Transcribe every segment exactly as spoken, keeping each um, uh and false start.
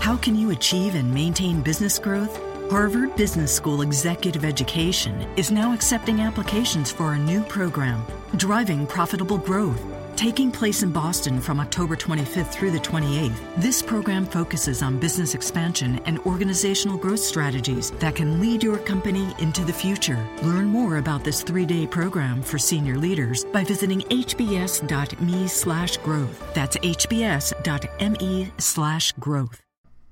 How can you achieve and maintain business growth? Harvard Business School Executive Education is now accepting applications for a new program, Driving Profitable Growth. Taking place in Boston from October twenty-fifth through the twenty-eighth, this program focuses on business expansion and organizational growth strategies that can lead your company into the future. Learn more about this three-day program for senior leaders by visiting hbs.me slash growth. That's hbs.me slash growth.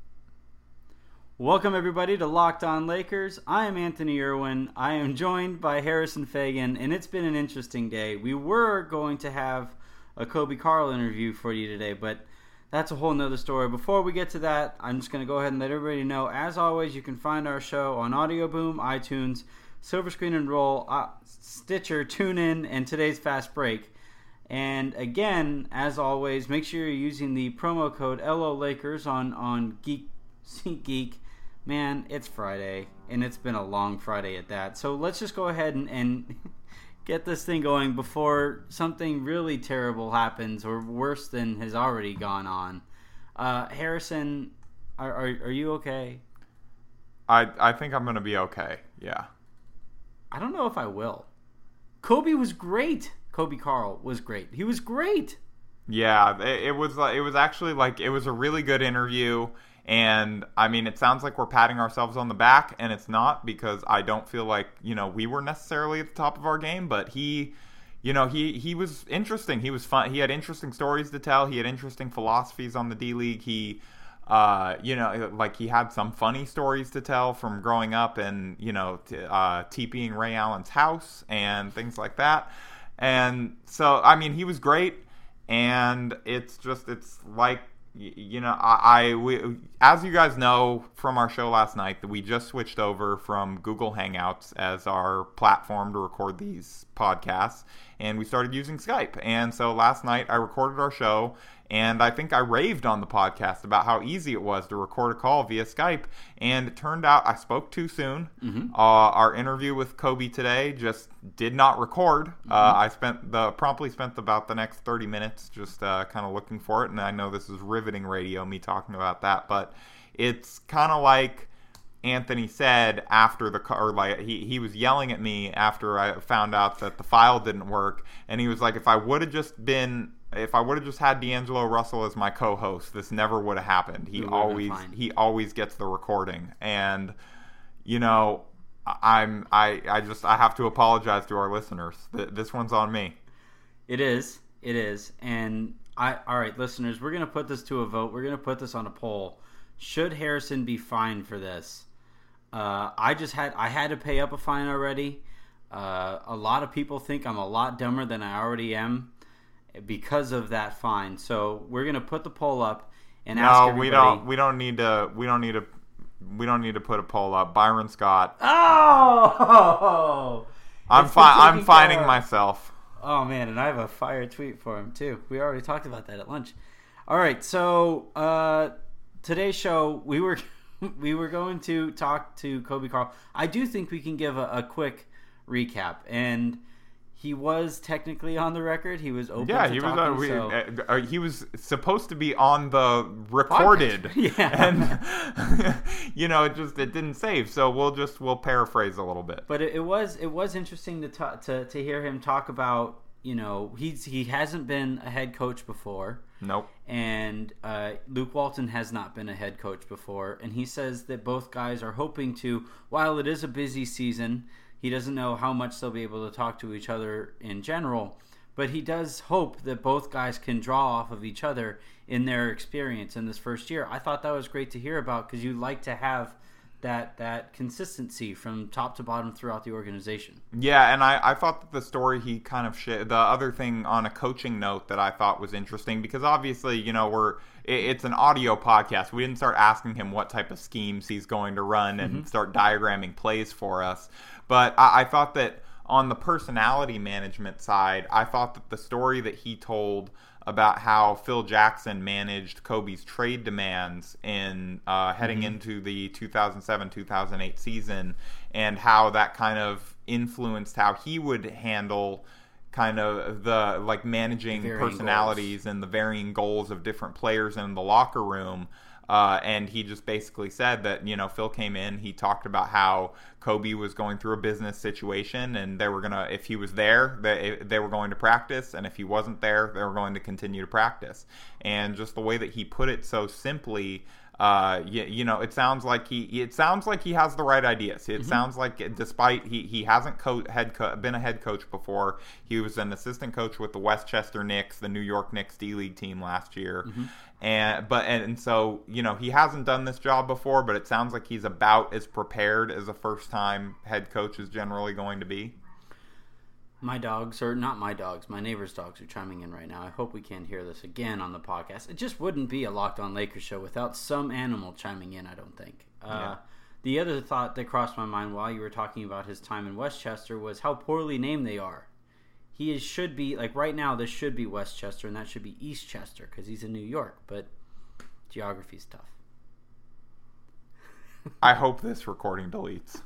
Welcome, everybody, to Locked On Lakers. I am Anthony Irwin. I am joined by Harrison Fagan, and it's been an interesting day. We were going to have a Kobe Carl interview for you today, but that's a whole nother story. Before we get to that, I'm just going to go ahead and let everybody know, as always, you can find our show on Audio Boom, iTunes, Silver Screen and Roll, uh, Stitcher, TuneIn, and today's Fast Break. And again, as always, make sure you're using the promo code L O Lakers on, on Geek, SeatGeek. Man, it's Friday, and it's been a long Friday at that. So let's just go ahead and... and get this thing going before something really terrible happens or worse than has already gone on. Uh, Harrison, are, are are you okay? I I think I'm going to be okay, yeah. I don't know if I will. Kobe was great. Kobe Carl was great. He was great. Yeah, it, it was like, it was actually like, it was a really good interview. And, I mean, it sounds like we're patting ourselves on the back, and it's not, because I don't feel like, you know, we were necessarily at the top of our game, but he, you know, he, he was interesting. He was fun. He had interesting stories to tell. He had interesting philosophies on the D-League. He, uh, you know, like he had some funny stories to tell from growing up and, you know, t- uh, TPing Ray Allen's house and things like that. And so, I mean, he was great, and it's just, it's like, You know, I, I we, as you guys know from our show last night, that we just switched over from Google Hangouts as our platform to record these podcasts, and we started using Skype. And so last night I recorded our show, and I think I raved on the podcast about how easy it was to record a call via Skype. And it turned out I spoke too soon. Mm-hmm. Uh, our interview with Kobe today just did not record. Mm-hmm. Uh, I spent the promptly spent about the next thirty minutes just uh, kind of looking for it. And I know this is riveting radio, me talking about that, but it's kind of like Anthony said after the or like he he was yelling at me after I found out that the file didn't work, and he was like, if I would have just been. If I would have just had D'Angelo Russell as my co-host, this never would have happened. He always he always gets the recording, and you know, I'm I I just I have to apologize to our listeners. This one's on me. It is, it is, and I all right, listeners, we're gonna put this to a vote. We're gonna put this on a poll. Should Harrison be fined for this? Uh, I just had I had to pay up a fine already. Uh, a lot of people think I'm a lot dumber than I already am because of that fine. So we're gonna put the poll up and no, ask everybody. we don't. We don't need to. We don't need to. We don't need to put a poll up. Byron Scott. Oh, I'm fi- I'm fining myself. Oh man, and I have a fire tweet for him too. We already talked about that at lunch. All right, so uh, today's show we were we were going to talk to Kobe Carl. I do think we can give a, a quick recap. And he was technically on the record. He was open yeah, to he talking. was. Uh, we, so. uh, uh, he was supposed to be on the recorded. Podcast. Yeah, and you know, it just it didn't save. So we'll just we'll paraphrase a little bit. But it, it was it was interesting to ta- to to hear him talk about. You know, he's he hasn't been a head coach before. Nope. And uh, Luke Walton has not been a head coach before. And he says that both guys are hoping to, while it is a busy season, he doesn't know how much they'll be able to talk to each other in general. But he does hope that both guys can draw off of each other in their experience in this first year. I thought that was great to hear about because you like to have that that consistency from top to bottom throughout the organization. Yeah, and I, I thought that the story he kind of shared, the other thing on a coaching note that I thought was interesting, because obviously, you know, we're it, it's an audio podcast. We didn't start asking him what type of schemes he's going to run and mm-hmm. start diagramming plays for us. But I, I thought that on the personality management side, I thought that the story that he told about how Phil Jackson managed Kobe's trade demands in uh, heading mm-hmm. into the two thousand seven two thousand eight season, and how that kind of influenced how he would handle kind of the like managing varying personalities goals. And the varying goals of different players in the locker room. Uh, and he just basically said that, you know, Phil came in, he talked about how Kobe was going through a business situation, and they were going to, if he was there, they, they were going to practice, and if he wasn't there, they were going to continue to practice. And just the way that he put it so simply, uh, you, you know, it sounds like he, it sounds like he has the right ideas. It mm-hmm. sounds like, despite he, he hasn't co- head co- been a head coach before, he was an assistant coach with the Westchester Knicks, the New York Knicks D-League team last year. Mm-hmm. And but and, and so, you know, he hasn't done this job before, but it sounds like he's about as prepared as a first-time head coach is generally going to be. My dogs, or not my dogs, my neighbor's dogs are chiming in right now. I hope we can't hear this again on the podcast. It just wouldn't be a Locked On Lakers show without some animal chiming in, I don't think. Uh, yeah. The other thought that crossed my mind while you were talking about his time in Westchester was how poorly named they are. He is, should be, like right now, this should be Westchester, and that should be Eastchester, because he's in New York, but geography's tough. I hope this recording deletes.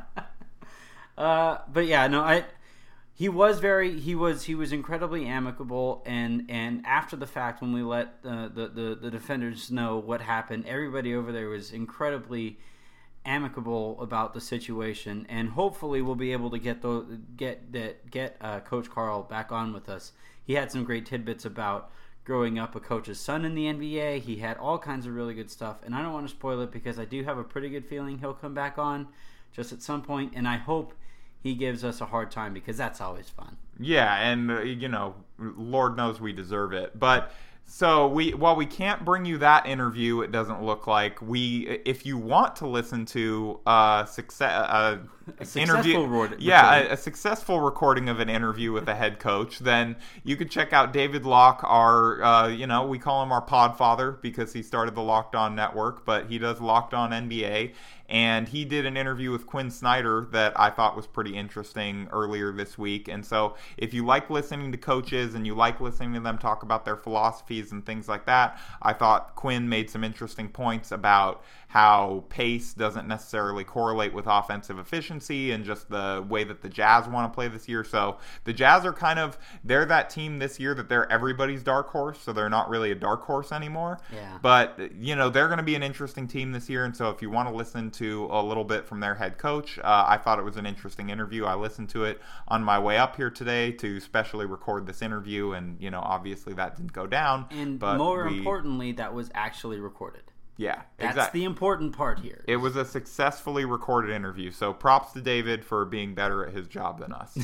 uh, but yeah, no, I... He was very, he was, he was incredibly amicable, and, and after the fact, when we let uh, the, the, the defenders know what happened, everybody over there was incredibly amicable about the situation, and hopefully we'll be able to get the get that get uh, Coach Karl back on with us. He had some great tidbits about growing up a coach's son in the N B A. He had all kinds of really good stuff, and I don't want to spoil it because I do have a pretty good feeling he'll come back on just at some point, and I hope he gives us a hard time because that's always fun. Yeah, and uh, you know, Lord knows we deserve it, but. So we, while we can't bring you that interview, it doesn't look like we. If you want to listen to uh, success, uh, a interview, recording. yeah, a, a successful recording of an interview with a head coach, then you could check out David Locke. Our, uh, you know, we call him our Podfather because he started the Locked On Network, but he does Locked On N B A. And he did an interview with Quinn Snyder that I thought was pretty interesting earlier this week. And so if you like listening to coaches and you like listening to them talk about their philosophies and things like that, I thought Quinn made some interesting points about how pace doesn't necessarily correlate with offensive efficiency and just the way that the Jazz want to play this year. So the Jazz are kind of, they're that team this year that they're everybody's dark horse, so they're not really a dark horse anymore. Yeah. But, you know, they're going to be an interesting team this year, and so if you want to listen to a little bit from their head coach, uh, I thought it was an interesting interview. I listened to it on my way up here today to specially record this interview, and, you know, obviously that didn't go down. And but more we, importantly, that was actually recorded. Yeah, That's exactly. the important part here. It was a successfully recorded interview, so props to David for being better at his job than us.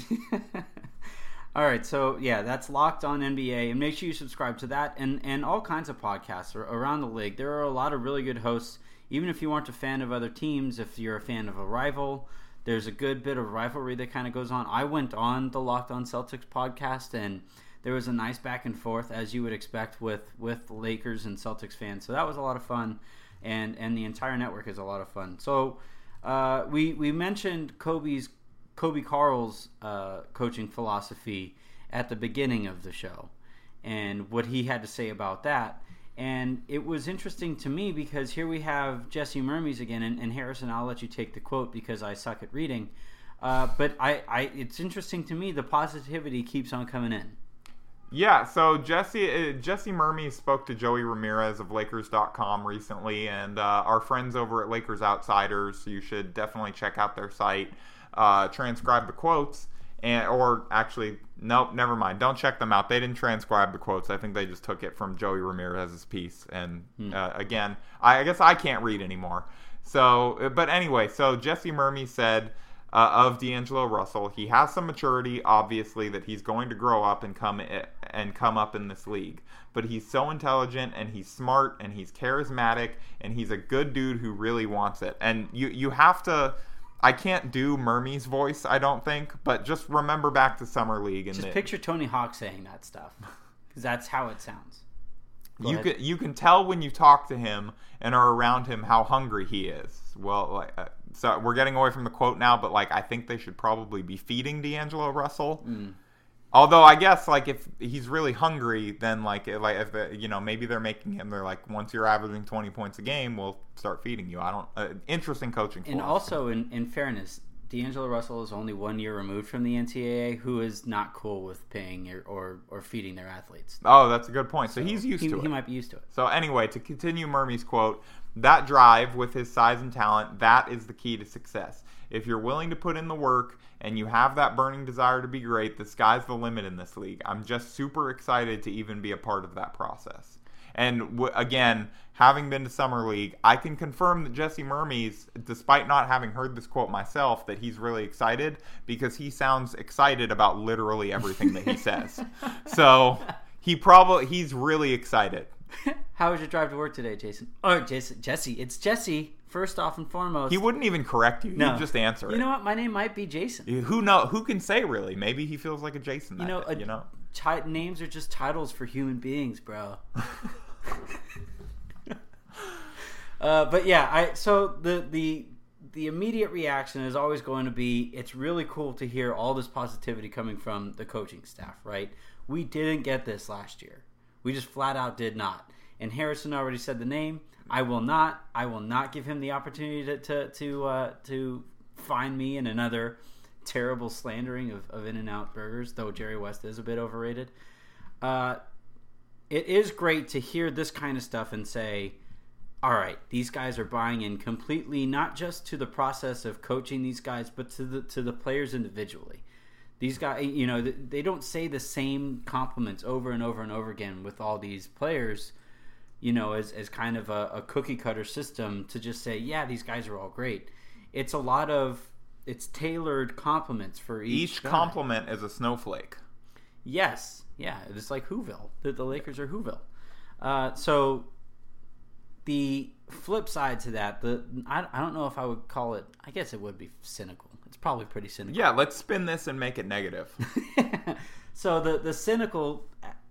All right, so yeah, that's Locked On N B A, and make sure you subscribe to that and, and all kinds of podcasts around the league. There are a lot of really good hosts, even if you aren't a fan of other teams. If you're a fan of a rival, there's a good bit of rivalry that kind of goes on. I went on the Locked On Celtics podcast, and there was a nice back and forth, as you would expect with, with Lakers and Celtics fans. So that was a lot of fun, and, and the entire network is a lot of fun. So uh, we we mentioned Kobe's Kobe Karl's uh, coaching philosophy at the beginning of the show and what he had to say about that. And it was interesting to me because here we have Jesse Mermes again, and, and Harrison, I'll let you take the quote because I suck at reading. Uh, but I, I, it's interesting to me, the positivity keeps on coming in. Yeah, so Jesse uh, Jesse Mermes spoke to Joey Ramirez of Lakers dot com recently, and uh, our friends over at Lakers Outsiders, you should definitely check out their site, uh, transcribe the quotes, and or actually, nope, never mind. Don't check them out. They didn't transcribe the quotes. I think they just took it from Joey Ramirez's piece. And hmm. uh, again, I, I guess I can't read anymore. So, but anyway, so Jesse Mermes said, Uh, of D'Angelo Russell, he has some maturity, obviously, that he's going to grow up and come and come up in this league. But he's so intelligent, and he's smart, and he's charismatic, and he's a good dude who really wants it. And you you have to. I can't do Mermes' voice, I don't think, but just remember back to Summer League. And just the, picture Tony Hawk saying that stuff, because that's how it sounds. Go you ahead. can you can tell when you talk to him and are around him how hungry he is. Well, like. Uh, So we're getting away from the quote now, but like I think they should probably be feeding D'Angelo Russell. Mm. Although I guess like if he's really hungry, then like like if the, you know maybe they're making him. They're like once you're averaging twenty points a game, we'll start feeding you. I don't. Uh, interesting coaching. And philosophy. also in, in fairness, D'Angelo Russell is only one year removed from the N C double A, who is not cool with paying or, or, or feeding their athletes. Oh, that's a good point. So, so he's used he, to it. He might be used to it. So anyway, to continue Murmy's quote, that drive with his size and talent, that is the key to success. If you're willing to put in the work and you have that burning desire to be great, the sky's the limit in this league. I'm just super excited to even be a part of that process. And w- again, having been to Summer League, I can confirm that Jesse Murmy's, despite not having heard this quote myself, that he's really excited because he sounds excited about literally everything that he says. So he probably he's really excited. How was your drive to work today, Jason? Oh, Jason, Jesse. It's Jesse. First off and foremost. He wouldn't even correct you. No. He'd just answer it. You know what? My name might be Jason. Who know? Who can say really? Maybe he feels like a Jason. That you know, day, a, you know. T- names are just titles for human beings, bro. uh, but yeah, I so the the the immediate reaction is always going to be, it's really cool to hear all this positivity coming from the coaching staff, right? We didn't get this last year. We just flat out did not. And Harrison already said the name. I will not. I will not give him the opportunity to to to, uh, to find me in another terrible slandering of, of In-N-Out Burgers, though Jerry West is a bit overrated. Uh, it is great to hear this kind of stuff and say, all right, these guys are buying in completely, not just to the process of coaching these guys, but to the to the players individually. These guys, you know, they don't say the same compliments over and over and over again with all these players, you know, as, as kind of a, a cookie cutter system to just say, yeah, these guys are all great. It's a lot of, it's tailored compliments for each Each guy. compliment is a snowflake. Yes. Yeah. It's like Whoville. The, the Lakers are Whoville. Uh, so the flip side to that, the I, I don't know if I would call it, I guess it would be cynical. It's probably pretty cynical. Yeah, let's spin this and make it negative. So the, the cynical,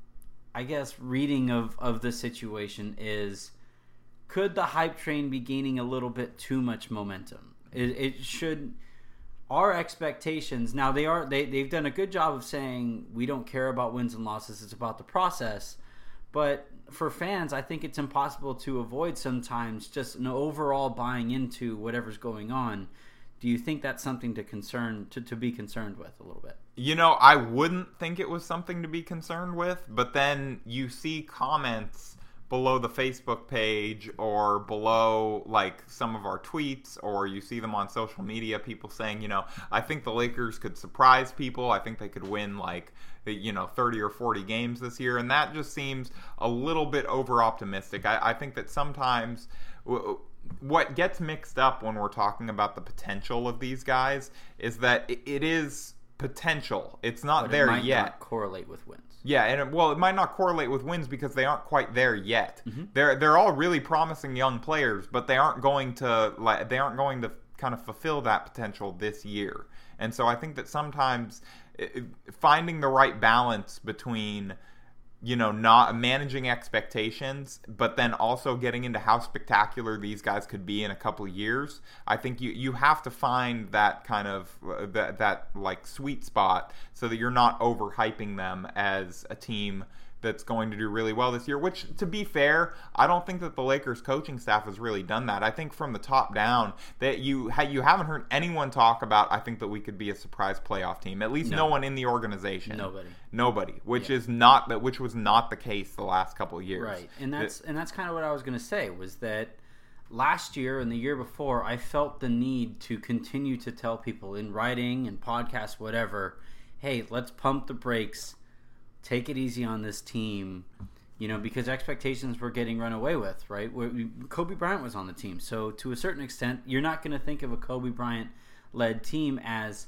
I guess, reading of, of the situation is, could the hype train be gaining a little bit too much momentum? It, it should, our expectations, now they are, they, they've done a good job of saying we don't care about wins and losses, it's about the process. But for fans, I think it's impossible to avoid sometimes just an overall buying into whatever's going on. Do you think that's something to concern to, to be concerned with a little bit? You know, I wouldn't think it was something to be concerned with, but then you see comments below the Facebook page or below like some of our tweets, or you see them on social media, people saying, you know, I think the Lakers could surprise people. I think they could win like, you know, thirty or forty games this year. And that just seems a little bit over optimistic. I, I think that sometimes w- what gets mixed up when we're talking about the potential of these guys is that it, it is potential. It's not but there it might yet. Not correlate with wins. Yeah, and it, well, it might not correlate with wins because they aren't quite there yet. Mm-hmm. They're they're all really promising young players, but they aren't going to like they aren't going to kind of fulfill that potential this year. And so I think that sometimes it, finding the right balance between, you know, not managing expectations, but then also getting into how spectacular these guys could be in a couple of years. I think you, you have to find that kind of uh, that that like sweet spot so that you're not overhyping them as a team that's going to do really well this year, which, to be fair, I don't think that the Lakers coaching staff has really done that. I think from the top down that you ha- you haven't heard anyone talk about, I think that we could be a surprise playoff team. At least no, no one in the organization. Nobody. Nobody, which yeah. is not that which was not the case the last couple of years. Right. And that's and that's kind of what I was going to say, was that last year and the year before, I felt the need to continue to tell people in writing and podcasts, whatever, hey, let's pump the brakes. Take it easy on this team, you know, because expectations were getting run away with, right? Kobe Bryant was on the team. So to a certain extent, you're not going to think of a Kobe Bryant-led team as,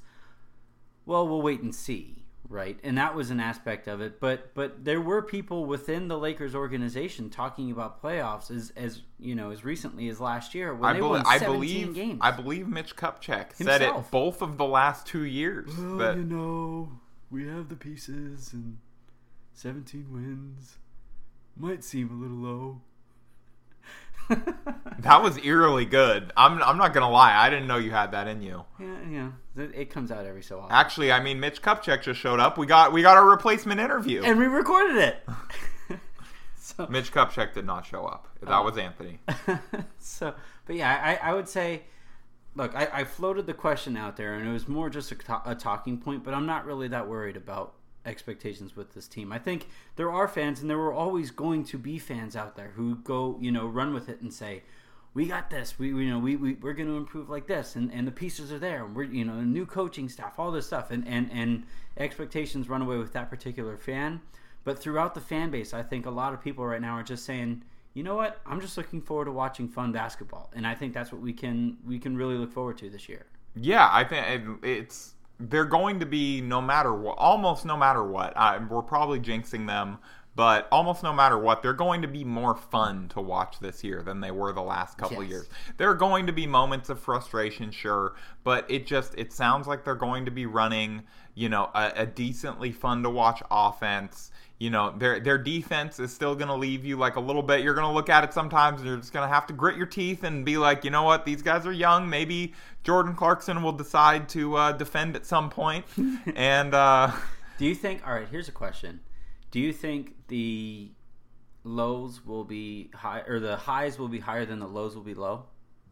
well, we'll wait and see, right? And that was an aspect of it. But but there were people within the Lakers organization talking about playoffs as, as you know, as recently as last year when I they be- won I seventeen believe, games. I believe Mitch Kupchak Himself. said it both of the last two years. Well, that, you know, we have the pieces and seventeen wins might seem a little low. That was eerily good. I'm I'm not gonna lie. I didn't know you had that in you. Yeah, yeah. It comes out every so often. Actually, I mean, Mitch Kupchak just showed up. We got we got our replacement interview. And we recorded it. so, Mitch Kupchak did not show up. That oh. was Anthony. so, but yeah, I, I would say look, I, I floated the question out there, and it was more just a, a talking point, but I'm not really that worried about expectations with this team. I think there are fans, and there were always going to be fans out there who go, you know, run with it and say, we got this, we, you know, we, we, we're going to improve like this, and, and the pieces are there, and we're, you know, new coaching staff, all this stuff, and, and, and expectations run away with that particular fan. But throughout the fan base, I think a lot of people right now are just saying, you know what, I'm just looking forward to watching fun basketball, and I think that's what we can we can really look forward to this year. Yeah, I think it's they're going to be no matter what, almost no matter what. Uh, we're probably jinxing them, but almost no matter what, they're going to be more fun to watch this year than they were the last couple yes. of years. There are going to be moments of frustration, sure, but it just it sounds like they're going to be running, you know, a, a decently fun to watch offense. You know, their their defense is still going to leave you like a little bit. You're going to look at it sometimes and you're just going to have to grit your teeth and be like, you know what, these guys are young. Maybe Jordan Clarkson will decide to uh, defend at some point. and uh, do you think, all right, here's a question. Do you think the lows will be high, or the highs will be higher than the lows will be low?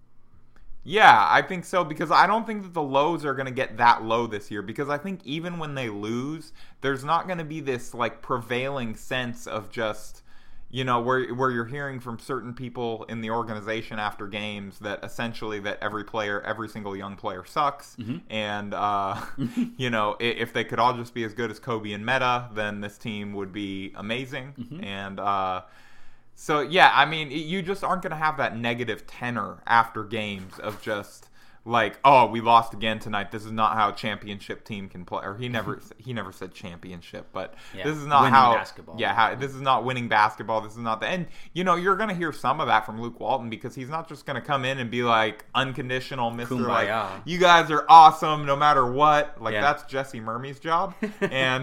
Yeah, I think so, because I don't think that the lows are going to get that low this year, because I think even when they lose, there's not going to be this like prevailing sense of just, you know, where where you're hearing from certain people in the organization after games that essentially that every player, every single young player sucks, mm-hmm. and uh, you know, if they could all just be as good as Kobe and Metta, then this team would be amazing, mm-hmm. and uh So, yeah, I mean, you just aren't going to have that negative tenor after games of just like, oh, we lost again tonight. This is not how a championship team can play. Or he never he never said championship, but yeah, this is not winning how basketball. Yeah, how, this is not winning basketball. This is not the and you know, you're going to hear some of that from Luke Walton, because he's not just going to come in and be like unconditional Mister Kumbaya. Like, you guys are awesome no matter what. Like, yeah. that's Jesse Murmy's job. And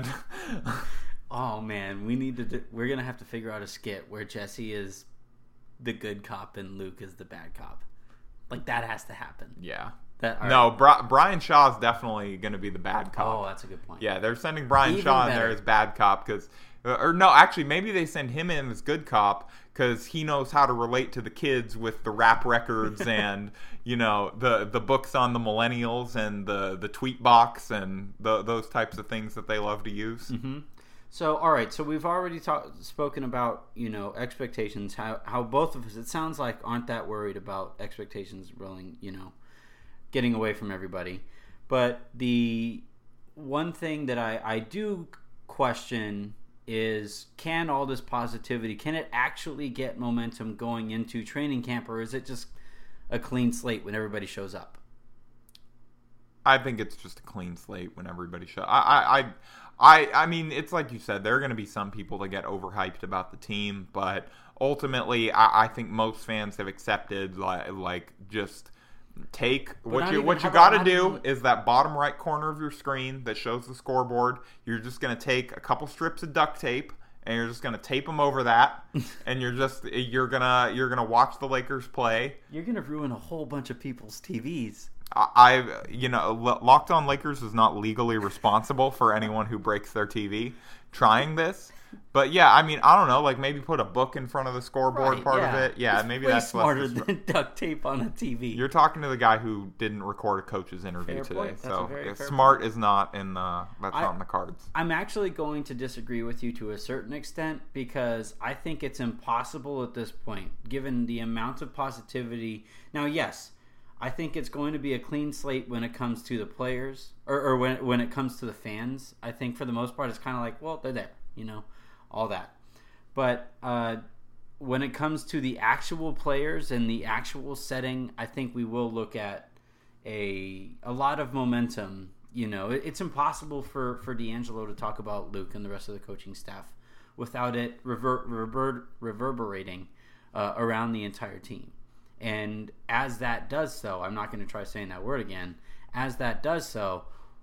oh man, we need to. Do, we're gonna have to figure out a skit where Jesse is the good cop and Luke is the bad cop. Like, that has to happen. yeah. That no, right. Bri- Brian Shaw is definitely going to be the bad cop. Oh, that's a good point. Yeah, they're sending Brian Even Shaw in better. there as bad cop because, or no, actually, maybe they send him in as good cop because he knows how to relate to the kids with the rap records and you know the the books on the millennials and the the tweet box and the, those types of things that they love to use. Mm-hmm. So, all right. So we've already talk, spoken about, you know, expectations. How how both of us, it sounds like, aren't that worried about expectations rolling, you know, getting away from everybody. But the one thing that I, I do question is, can all this positivity, can it actually get momentum going into training camp, or is it just a clean slate when everybody shows up? I think it's just a clean slate when everybody shows. I, I, I, I, I mean, it's like you said, there are going to be some people that get overhyped about the team, but ultimately, I, I think most fans have accepted like, like just take But what not you even- what how you got about to not do even- is that bottom right corner of your screen that shows the scoreboard. You're just going to take a couple strips of duct tape. And you're just gonna tape them over that, and you're just you're gonna you're gonna watch the Lakers play. You're going to ruin a whole bunch of people's T Vs. I, you know, Locked On Lakers is not legally responsible for anyone who breaks their T V trying this. But yeah, I mean, I don't know, like maybe put a book in front of the scoreboard Right, part yeah. of it. Yeah, It's maybe way that's smarter less. than duct tape on a T V. You're talking to the guy who didn't record a coach's interview Fair today, point. That's so a very yeah, fair smart is not in the that's I- not in the cards. I'm actually going to disagree with you to a certain extent, because I think it's impossible at this point, given the amount of positivity. Now, yes, I think it's going to be a clean slate when it comes to the players, or, or when when it comes to the fans. I think for the most part, it's kind of like, well, they're there, you know, all that. But uh, when it comes to the actual players and the actual setting, I think we will look at a a lot of momentum. You know, it, it's impossible for, for D'Angelo to talk about Luke and the rest of the coaching staff without it rever- rever- reverberating uh, around the entire team. And as that does so, I'm not going to try saying that word again. As that does so,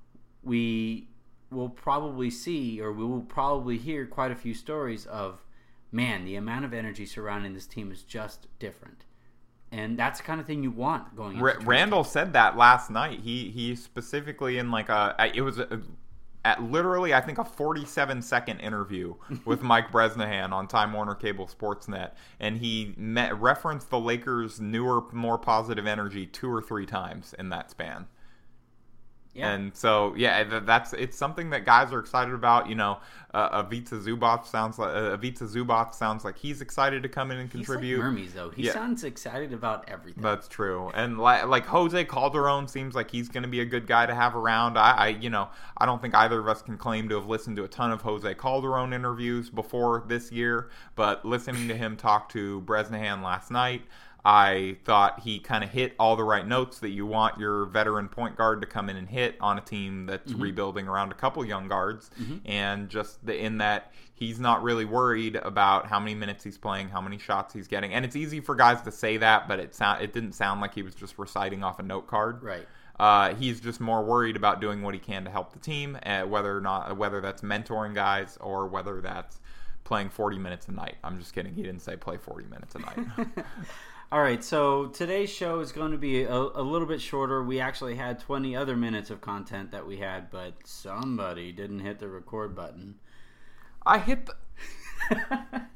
we will probably see, or we will probably hear quite a few stories of, man, the amount of energy surrounding this team is just different. And that's the kind of thing you want going into Ra- training Randall camp. said that last night. He he specifically in like a it was a, at literally, I think, a forty-seven second interview with Mike Bresnahan on Time Warner Cable Sportsnet, and he met, referenced the Lakers' newer, more positive energy two or three times in that span. Yeah. And so, yeah, that's it's something that guys are excited about. You know, uh, Ivica Zubac sounds like uh, Ivica Zubac sounds like he's excited to come in and contribute. He's like Hermes, though. He yeah. sounds excited about everything. That's true. And like, like Jose Calderon seems like he's going to be a good guy to have around. I, I, you know, I don't think either of us can claim to have listened to a ton of Jose Calderon interviews before this year, but listening to him talk to Bresnahan last night, I thought he kind of hit all the right notes that you want your veteran point guard to come in and hit on a team that's mm-hmm. rebuilding around a couple young guards. Mm-hmm. And just the, in that he's not really worried about how many minutes he's playing, how many shots he's getting. And it's easy for guys to say that, but it, sound, it didn't sound like he was just reciting off a note card. Right. Uh, he's just more worried about doing what he can to help the team, uh, whether or not whether that's mentoring guys or whether that's playing forty minutes a night. I'm just kidding. He didn't say play forty minutes a night. All right, so today's show is going to be a, a little bit shorter. We actually had twenty other minutes of content that we had, but somebody didn't hit the record button. I hit the...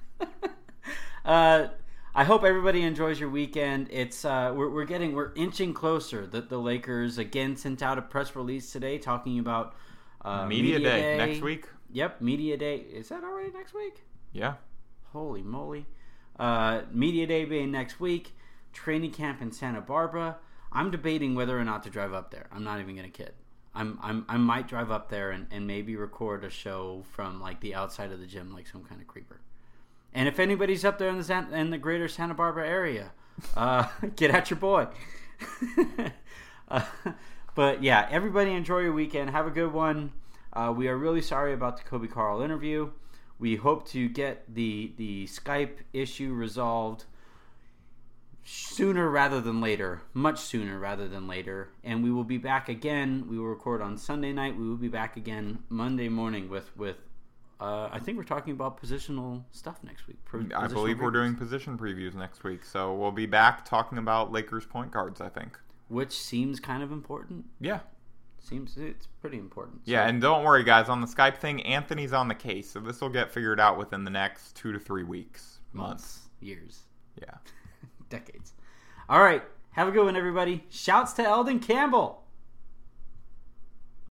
uh, I hope everybody enjoys your weekend. It's uh, we're, we're getting we're inching closer. That the Lakers again sent out a press release today talking about uh, media, media day. day next week. Yep, media day. Is that already next week? Yeah. Holy moly. Uh, media day being next week, training camp in Santa Barbara. I'm debating whether or not to drive up there. I'm not even gonna kid. I'm, I'm I might drive up there and, and maybe record a show from like the outside of the gym, like some kind of creeper. And if anybody's up there in the San, in the greater Santa Barbara area, uh, get at your boy. uh, but yeah, everybody enjoy your weekend. Have a good one. Uh, we are really sorry about the Kobe Carl interview. We hope to get the the Skype issue resolved sooner rather than later, much sooner rather than later. And we will be back again. We will record on Sunday night. We will be back again Monday morning with, with uh, I think we're talking about positional stuff next week. Pro- I believe previews. We're doing position previews next week. So we'll be back talking about Lakers point guards, I think. Which seems kind of important. Yeah. Seems it's pretty important. Yeah, so. And don't worry, guys. On the Skype thing, Anthony's on the case, so this will get figured out within the next two to three weeks, months, months years. Yeah, decades. All right, have a good one, everybody. Shouts to Eldon Campbell.